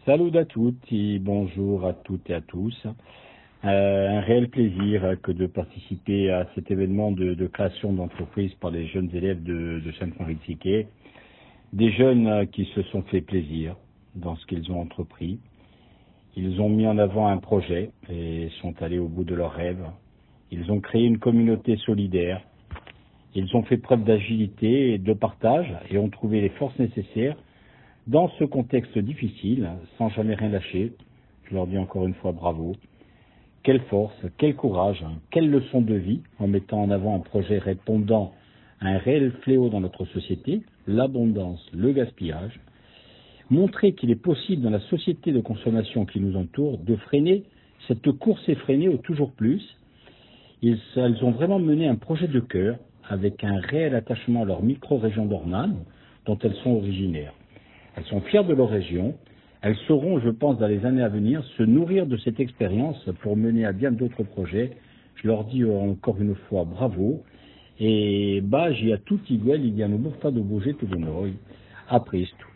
Salut à toutes et bonjour à toutes et à tous. Un réel plaisir que de participer à cet événement de création d'entreprise par les jeunes élèves de Sainte-Marie-de-Siquet. Des jeunes qui se sont fait plaisir dans ce qu'ils ont entrepris. Ils ont mis en avant un projet et sont allés au bout de leurs rêves. Ils ont créé une communauté solidaire. Ils ont fait preuve d'agilité et de partage et ont trouvé les forces nécessaires dans ce contexte difficile, sans jamais rien lâcher. Je leur dis encore une fois bravo. Quelle force, quel courage, quelle leçon de vie en mettant en avant un projet répondant à un réel fléau dans notre société, l'abondance, le gaspillage. Montrer qu'il est possible dans la société de consommation qui nous entoure de freiner cette course effrénée au toujours plus. Elles ont vraiment mené un projet de cœur avec un réel attachement à leur micro-région d'Ornano dont elles sont originaires. Elles sont fières de leur région. Elles sauront, je pense, dans les années à venir, se nourrir de cette expérience pour mener à bien d'autres projets. Je leur dis encore une fois bravo. Et bagi a tutti quelli che hanno buttato bucetto con noi. A presto.